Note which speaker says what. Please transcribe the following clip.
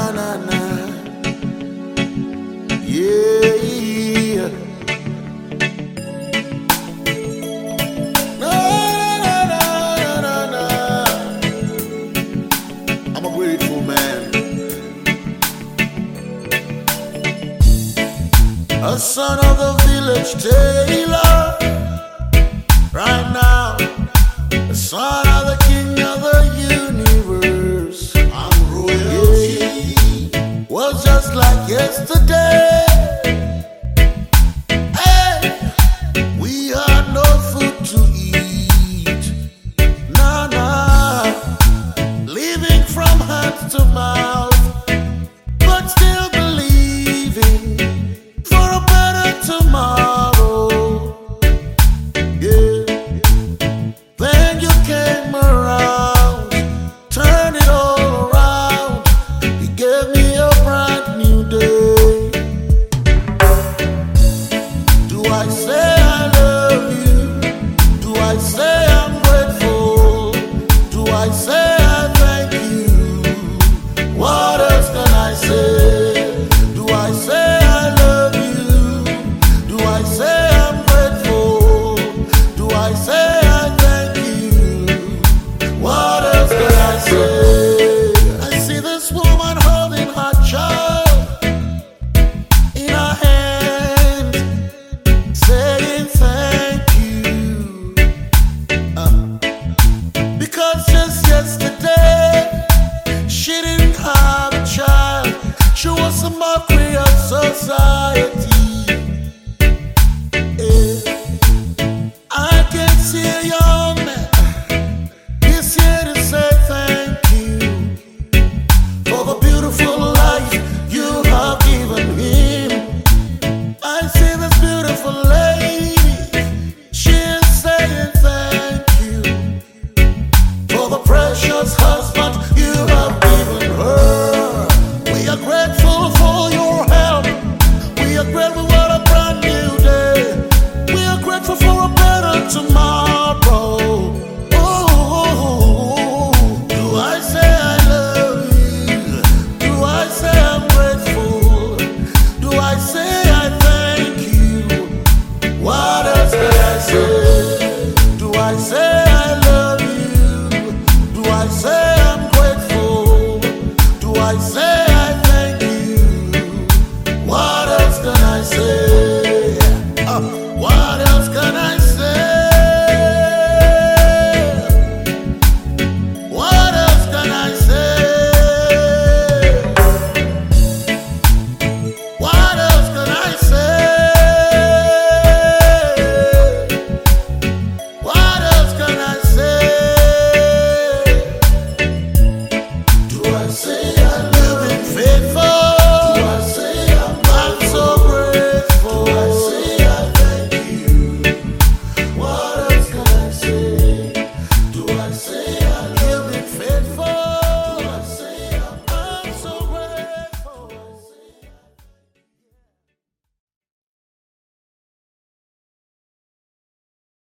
Speaker 1: na na. Yeah. Na na na na na. I'm a grateful man. A son of the village tailor. Right now, the son of the king of the universe. I'm royalty. Yeah. Was just like yesterday. Hey, we had no food to eat. Nah, nah. Living from hand to mouth, but still believing for a better tomorrow. Came around, turn it all around. He gave me a brand new day. Do I say I love you? Do I say I'm grateful? Do I say I thank you? What else can I say? Do I say I love you? Do I say I'm grateful? Do I say I see this woman holding her child in her hand, saying thank you. Because just yesterday she didn't have a child. She was a mockery of society. I can see your